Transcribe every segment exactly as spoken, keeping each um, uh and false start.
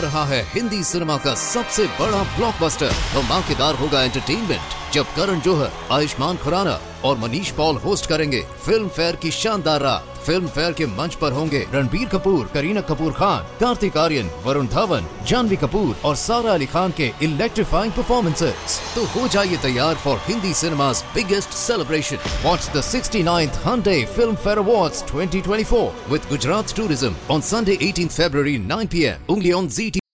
रहा है हिंदी सिनेमा का सबसे बड़ा ब्लॉकबस्टर। धमाकेदार होगा एंटरटेनमेंट जब करण जौहर, आयुष्मान खुराना और मनीष पॉल होस्ट करेंगे फिल्म फेयर की शानदार रात। फिल्म फेयर के मंच पर होंगे रणबीर कपूर, करीना कपूर खान, कार्तिक आर्यन, वरुण धवन, जानवी कपूर और सारा अली खान के इलेक्ट्रीफाइंग परफॉर्मेंसेस। तो हो जाइए तैयार for Hindi cinema's biggest celebration. Watch the sixty-ninth Hyundai Film Fair Awards twenty twenty-four with Gujarat Tourism on Sunday eighteenth February nine p m only on Z T V.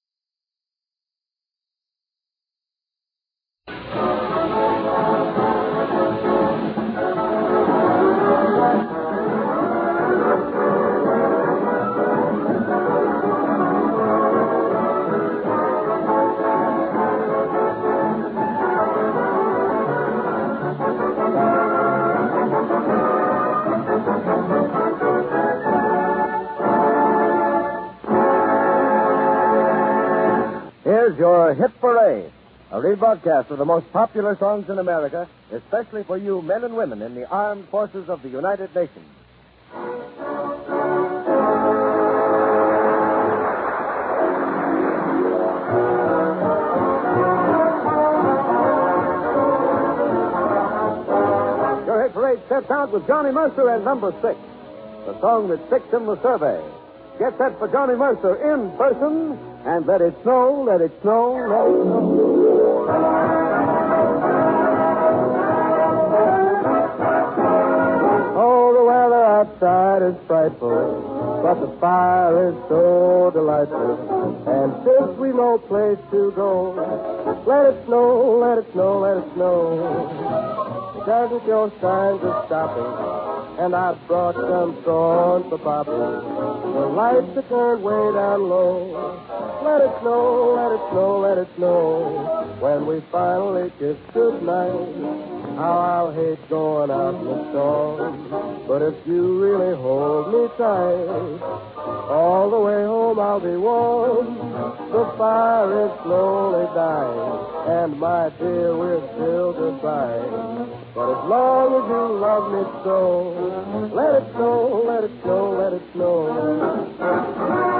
Your Hit Parade, a rebroadcast of the most popular songs in America, especially for you men and women in the armed forces of the United Nations. Your Hit Parade sets out with Johnny Mercer and number six, the song that sticks in the survey. Get set for Johnny Mercer in person. And let it snow, let it snow, let it snow. Oh, the weather outside is frightful, but the fire is so delightful. And since we've no place to go, let it snow, let it snow, let it snow. It doesn't show signs of stopping. And I brought some corn for Poppy. The lights are turned way down low. Let it snow, let it snow, let it snow. When we finally kiss goodnight, how I'll hate going out in the storm. But if you really hold me tight, all the way home I'll be warm. The fire is slowly dying, and my dear, we're still goodbye. But as long as you love me so, let it snow, let it snow, let it snow.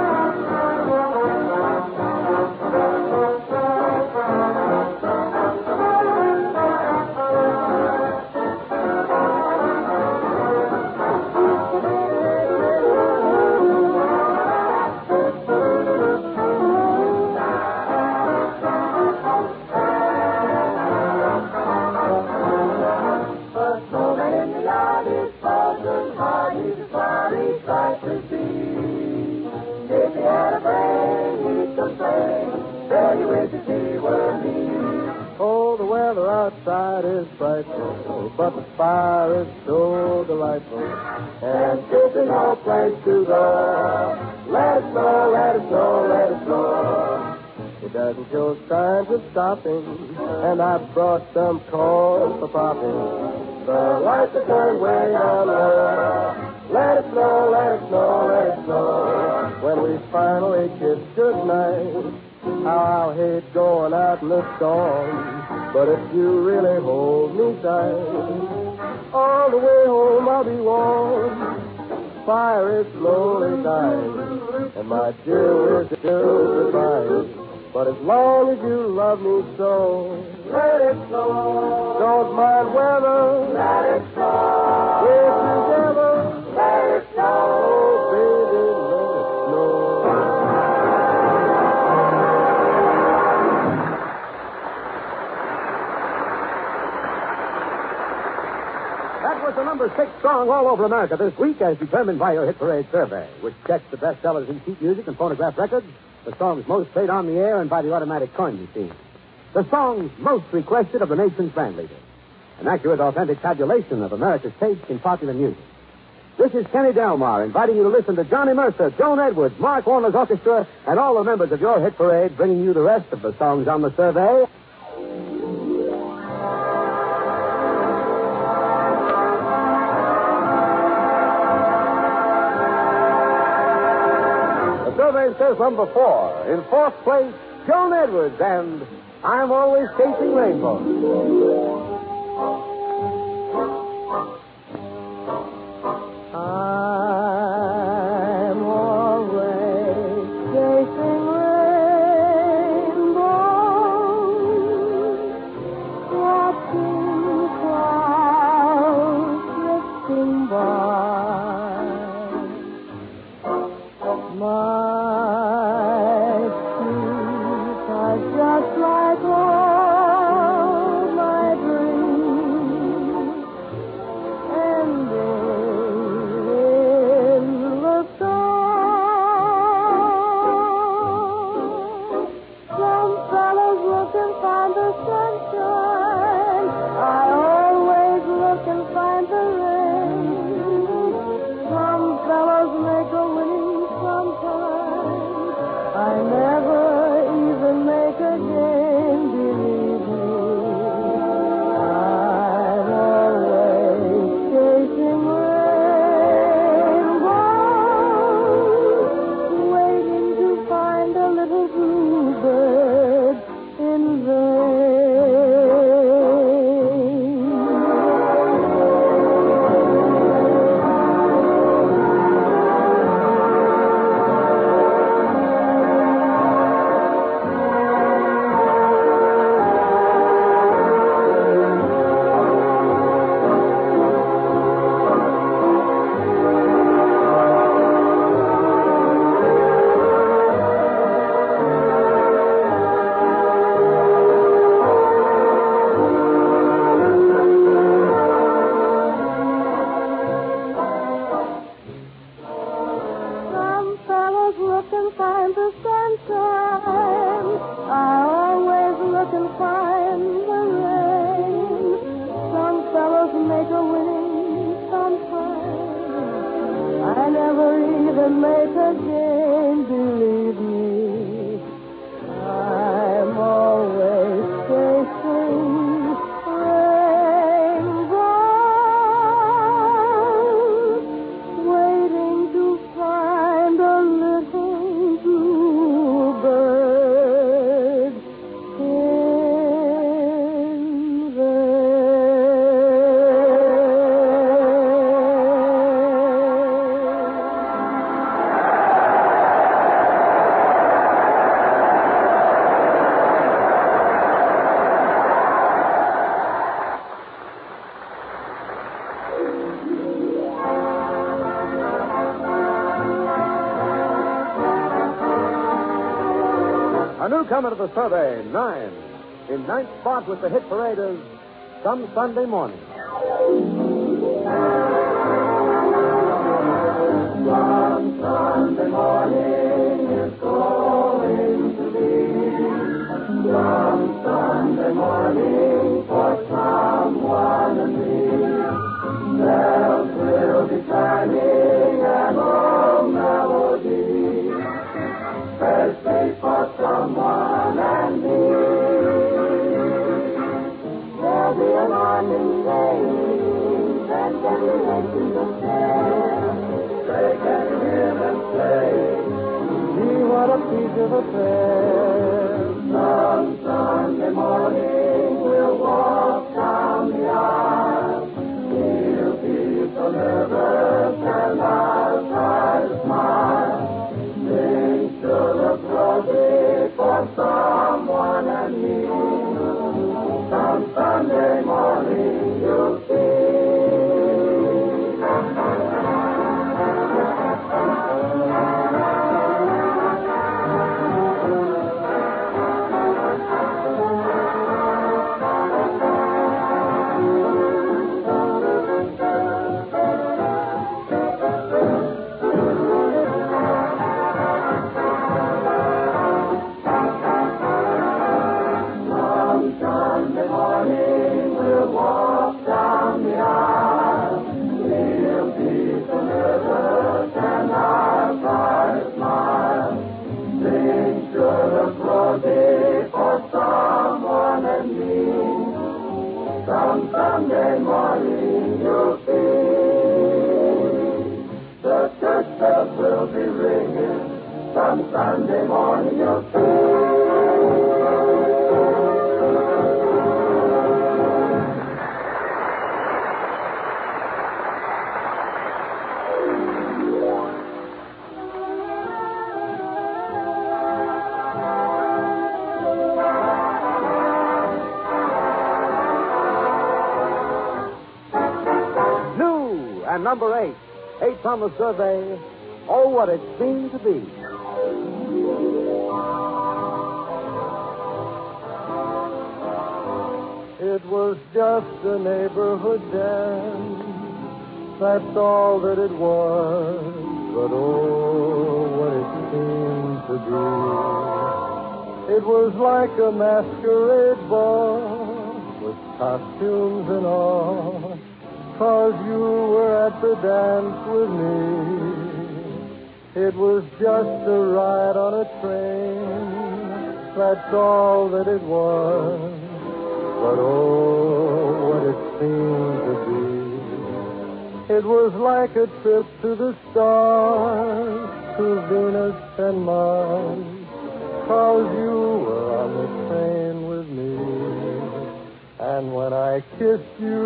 Oh, the weather outside is frightful, but the fire is so delightful. And since there's no place to go, let it snow, let it snow, let it snow. It doesn't show signs of stopping, and I brought some corn for popping. The lights are turned way down low. Let it snow, let it snow, let it snow. When we finally kiss goodnight, how I'll hate going out in the storm. But if you really hold me tight, all the way home I'll be warm. Fire is slowly dying, and my dear, we're still goodbye. But as long as you love me so, let it snow. Don't mind weather, let it snow. We're together, let it snow. Baby, let it snow. That was the number six song all over America this week, as determined by your Hit Parade survey, which checks the bestsellers in sheet music and phonograph records, the songs most played on the air and by the automatic coin machine, the songs most requested of the nation's band leaders, an accurate, authentic tabulation of America's taste in popular music. This is Kenny Delmar inviting you to listen to Johnny Mercer, Joan Edwards, Mark Warner's orchestra, and all the members of your Hit Parade, bringing you the rest of the songs on the survey. Survey says number four. In fourth place, Joan Edwards and I'm Always Chasing Rainbows. I'm always chasing rainbows. bluebird in vain. Newcomer to the survey, nine. In ninth spot with the hit parade is Some Sunday Morning. Some Sunday morning is going to be some Sunday morning for someone and me. Bells will be chiming and old melody, especially for someone and me. There'll be an army rain, and generations of care. They can hear them play. See what a piece of affair. Some Sunday morning we'll walk down the aisle. We'll be so nervous and I'll try to smile. Things should look rosy for someone and me. Some Sunday morning you'll see. Sunday morning you'll see the church bells will be ringing. Some Sunday morning you'll see. And number eight, eight on the survey, Oh, What It Seemed to Be. It was just a neighborhood dance, that's all that it was, but oh, what it seemed to be. It was like a masquerade ball with costumes and all, 'cause you were at the dance with me. It was just a ride on a train, that's all that it was, but oh, what it seemed to be. It was like a trip to the stars, to Venus and Mars, 'cause you were on the train with me. And when I kissed you,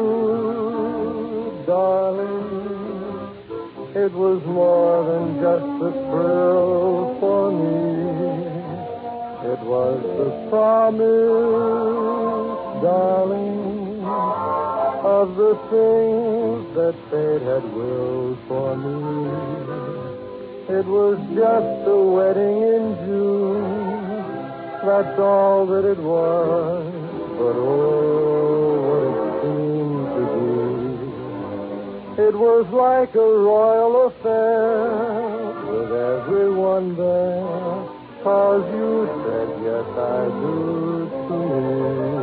darling, it was more than just a thrill for me. It was the promise, darling, of the things that fate had willed for me. It was just a wedding in June, that's all that it was. But oh, what it seemed to be. It was like a royal affair with everyone there, 'cause you said yes I do to me.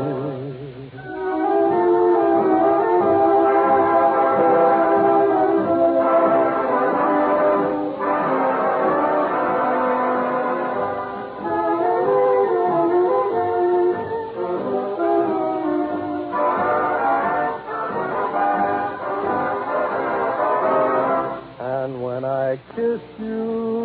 I kissed you,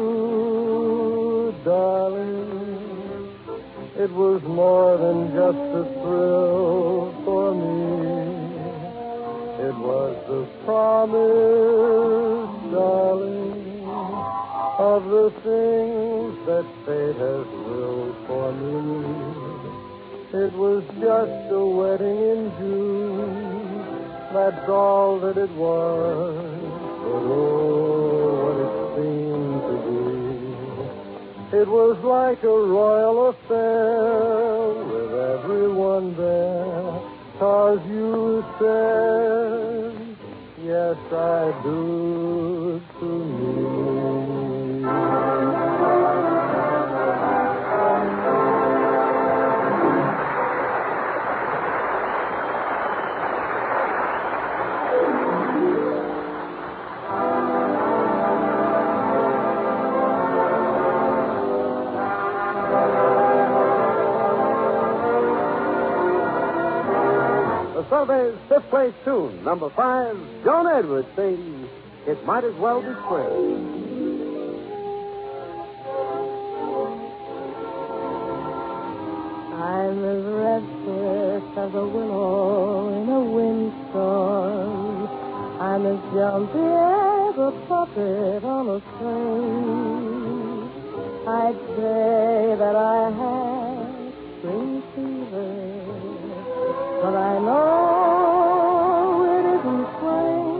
darling, it was more than just a thrill for me. It was the promise, darling, of the things that fate has willed for me. It was just a wedding in June, that's all that it was. But oh, what it seemed to be. It was like a royal affair with everyone there, 'cause you said, yes, I do to me. Survey's fifth place tune, number five, John Edwards sings It Might As Well Be Spring. I'm as restless as a willow in a windstorm. I'm as jumpy as a puppet on a string. I'd say that I have spring fever, but I know it isn't spring.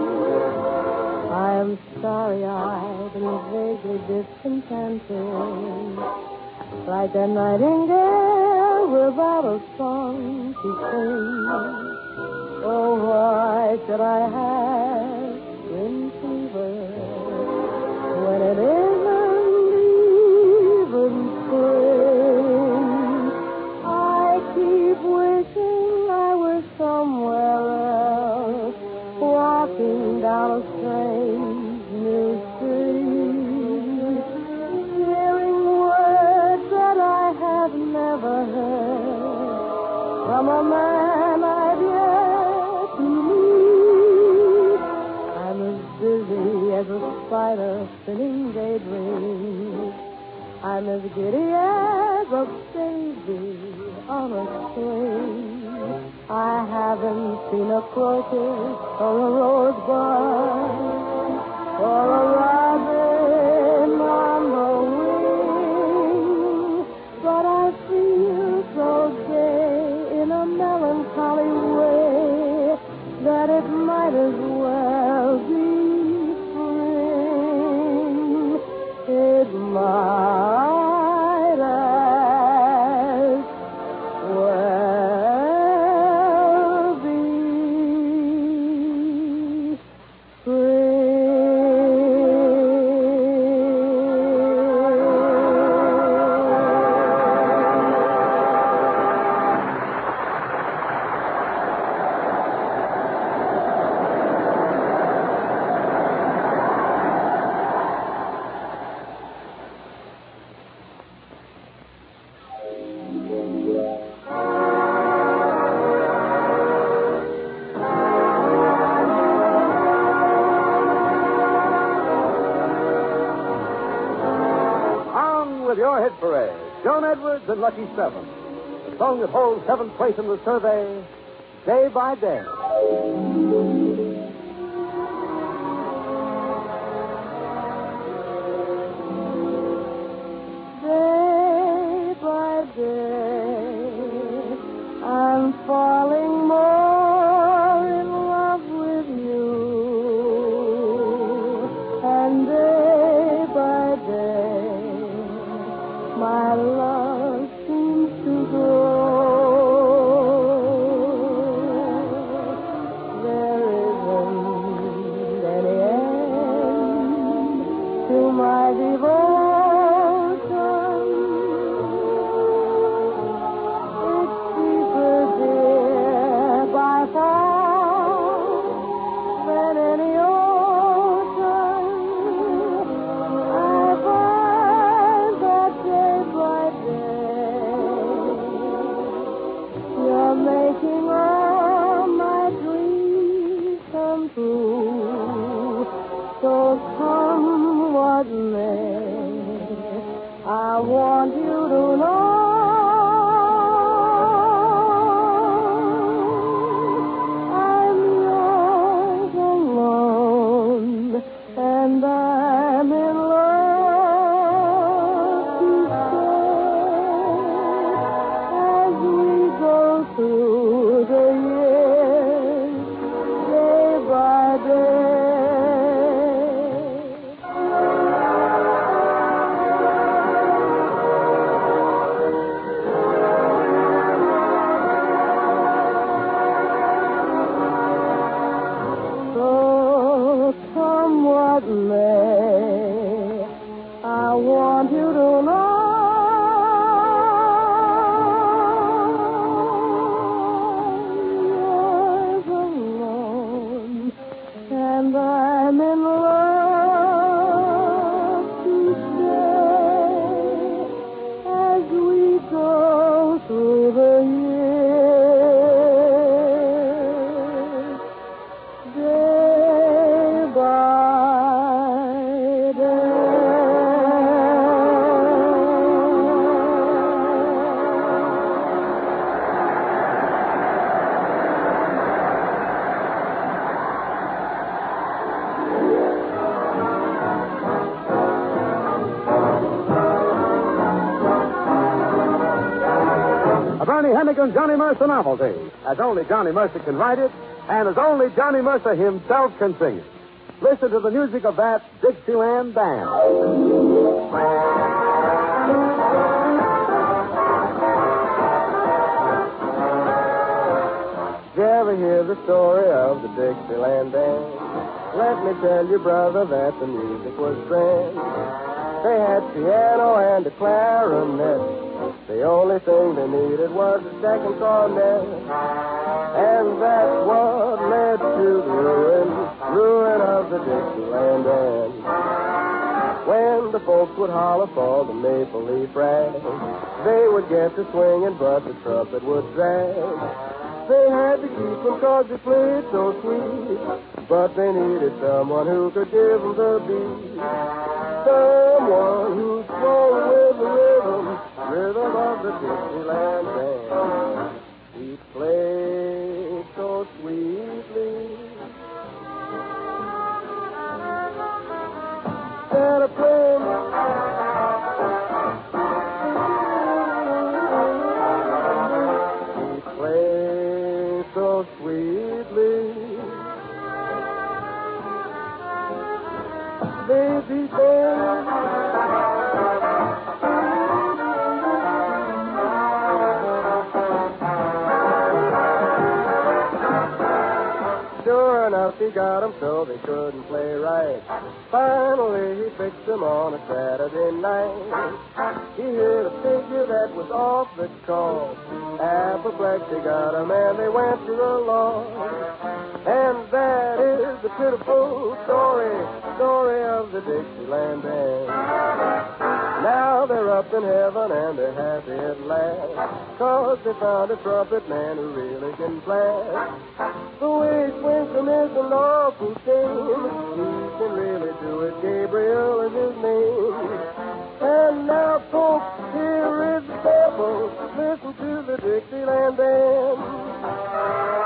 I am starry-eyed and vaguely discontented, like a nightingale without a song to sing. Oh, why should I have spring fever when it isn't even spring? I keep wishing I were somewhere else, walking down a strange new street, hearing words that I have never heard from a man I've yet to meet. I'm as busy as a spider spinning daydreams. I'm as giddy as a baby on a string. I haven't seen a crocus or a rosebud or a robin on the wing, but I feel so gay in a melancholy way that it might as well be spring. It might as well be spring. Hit Parade, Joan Edwards and Lucky Seven. The song that holds seventh place in the survey, Day by Day. Day by day, I'm falling more in love with you. And day by day, my love seems to grow. There isn't any end to my devotion. It's deeper, dear, by far than any ocean. I find that day by day, you're making all my dreams come true. So come what may, I want you to know I'm yours alone, and I'm in love to stay as we go through the years, day by day. So come what may, I want you to know yours alone, and I'm in love to stay as we go through the years, day by day. A Bernie Hennigan, Johnny Mercer novelty, as only Johnny Mercer can write it, and as only Johnny Mercer himself can sing it. Listen to the music of that Dixieland Band. Did you ever hear the story of the Dixieland Band? Let me tell you, brother, that the music was grand. They had piano and a clarinet. The only thing they needed was a second cornet. And that's what led to the ruin, ruin of the Dixieland Band. When the folks would holler for the maple leaf rag, they would get to swinging, but the trumpet would drag. They had to keep them 'cause they played so sweet, but they needed someone who could give them the beat. Someone who'd flow with the rhythm, rhythm of the Dixieland Band. He played so sweetly. And a playing. He played so sweetly. Baby, baby. Sure enough, he got them so they couldn't play right. Finally, he fixed them on a Saturday night. He hit a figure that was off the chart. Apoplexy got them and they went to the law. And that is the pitiful story, story of the Dixieland Band. Now they're up in heaven and they're happy at last, 'cause they found a trumpet man who really can blast. The way he swings them is an awful shame. He can really do it. Gabriel is his name. And now, folks, Here is the devil. Listen to the Dixieland band.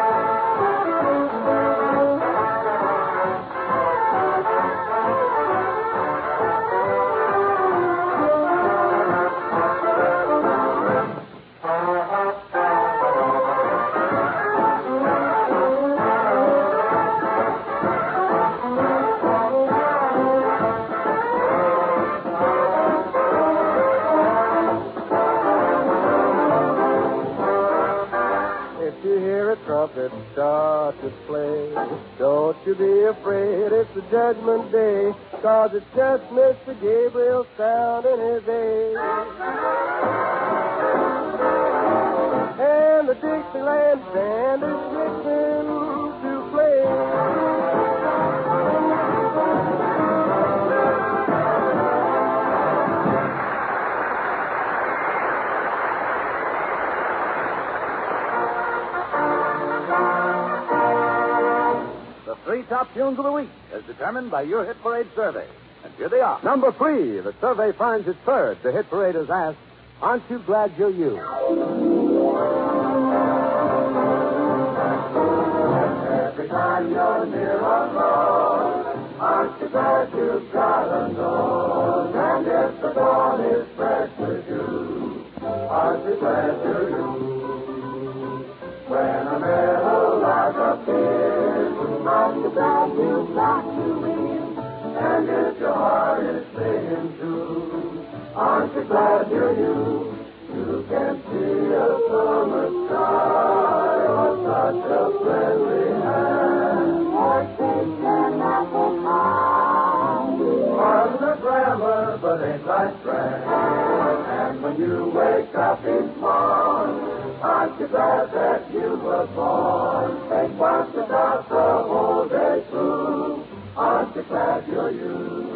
Trumpet start to play. Don't you be afraid, it's the judgment day, 'cause it's just Mister Gabriel sounding his A. And the Dixieland band is fixing to play. Three top tunes of the week, as determined by your Hit Parade survey. And here they are. Number three, the survey finds it third. The Hit Parade has asked, aren't you glad you're you? Every time you're near a road, aren't you glad you've got a nose? And if the dawn is fresh with you, aren't you glad you're you? When a meadow lark appears, aren't you glad you've got to in? And if your heart is singing too, aren't you glad you're you? You can see a summer sky or such a friendly hand. Or taste an apple pie. Pardon the grammar, but ain't life grand? And when you wake up each morn, aren't you glad that you were born? Think once about the whole day through. Aren't you glad you're you?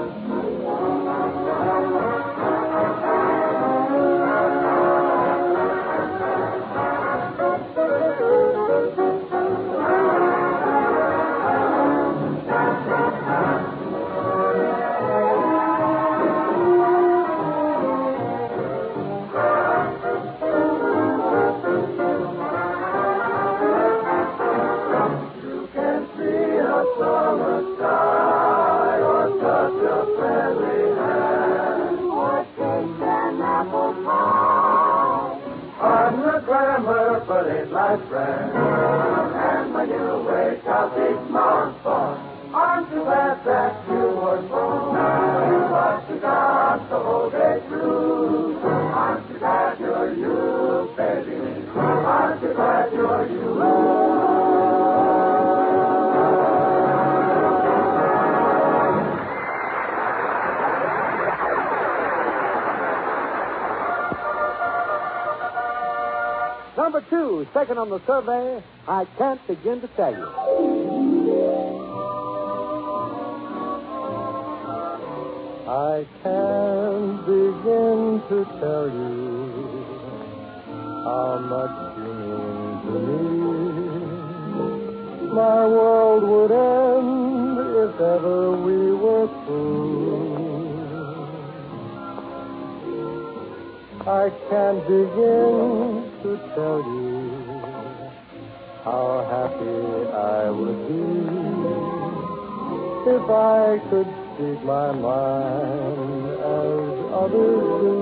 But ain't life grand? And when you wake up each morning, aren't you glad that you were born? What you got the whole day through? Aren't you glad you're you, baby? Aren't you glad you're you? Number two, second on the survey, I can't begin to tell you. I can't begin to tell you how much you mean to me. My world would end if ever we were through. I can't begin to tell you how happy I would be if I could speak my mind as others do.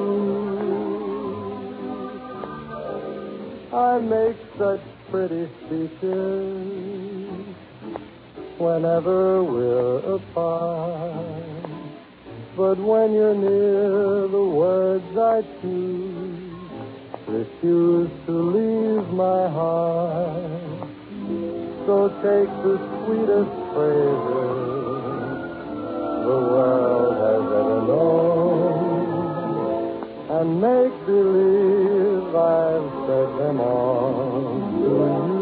I make such pretty speeches whenever we're apart. But when you're near, the words I choose refuse to leave my heart. So take the sweetest phrases the world has ever known and make believe I've said them all to you.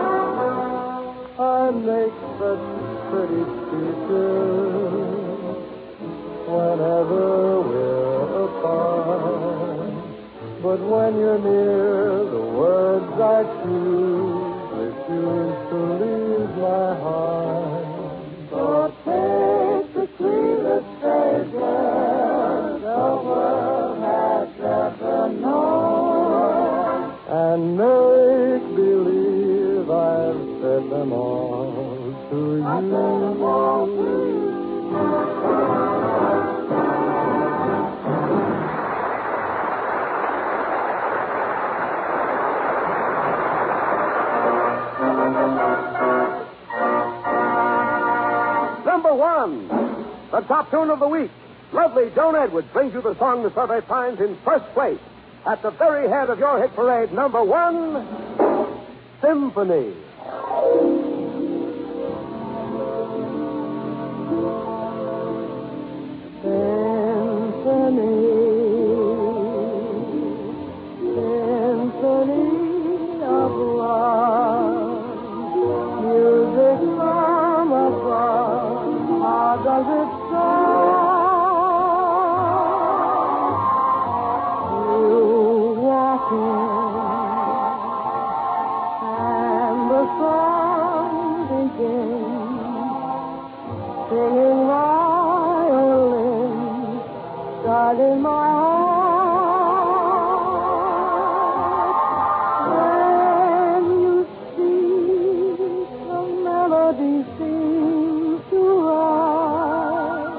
Make such pretty speeches whenever we're apart. But when you're near, the words I choose refuse to leave my heart. So take the sweetest fragrance the world has ever known, And make believe I've said them all to you. I said them all to you. Number one, the top tune of the week. Lovely Joan Edwards brings you the song the survey finds in first place. At the very head of your hit parade, number one, Symphony. Symphony, symphony of love, music from above. How does it sound? You walk in, and the song begins, singing violin, starting my heart. When you speak, the melody seems to rise.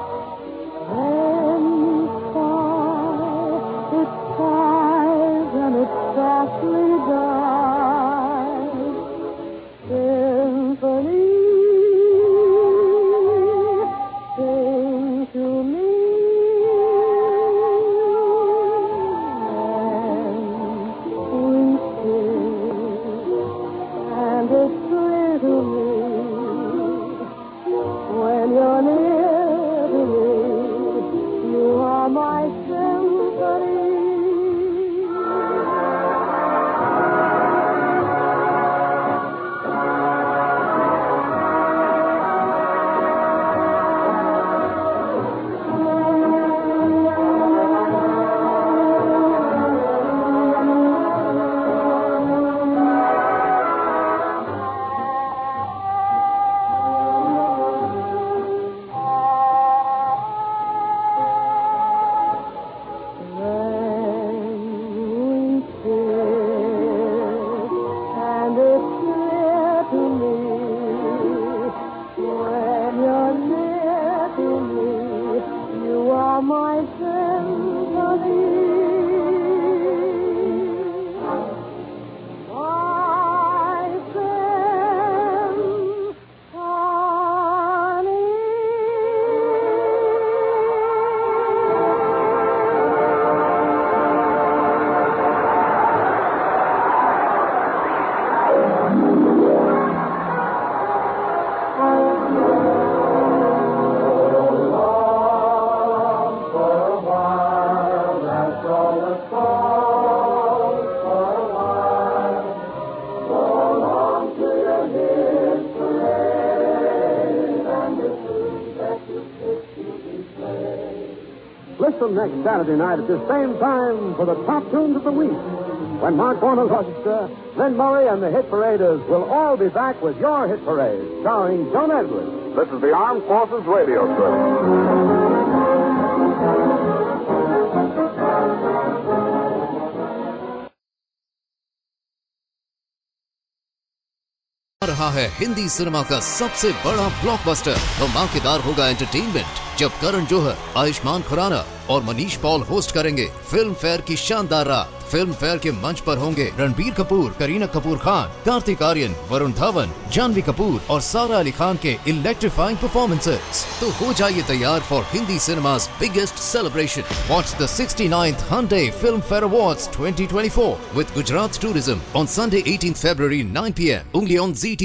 When you sigh, it sighs and it softly dies. Symphony, sing to me. And we kiss, and it's clear to me, when you're near to me, you are my symphony. Listen next Saturday night at the same time for the top tunes of the week, when Mark Warner's orchestra, Lynn Murray, and the Hit Paraders will all be back with your Hit Parade, starring Joan Edwards. This is the Armed Forces Radio Service. आ रहा है Hindi cinema का सबसे बड़ा blockbuster. धमाकेदार होगा entertainment जब करण जौहर, आयुष्मान खुराना और मनीष पॉल होस्ट करेंगे फिल्म फेयर की शानदार रात। फिल्म फेयर के मंच पर होंगे रणबीर कपूर, करीना कपूर खान, कार्तिक आर्यन, वरुण धवन, जानवी कपूर और सारा अली खान के इलेक्ट्रीफाइंग परफॉर्मेंसेस। तो हो जाइए तैयार for Hindi cinema's biggest celebration. Watch the sixty-ninth Hyundai Film Fair Awards twenty twenty-four with Gujarat Tourism on Sunday eighteenth February nine p m only on Z T V.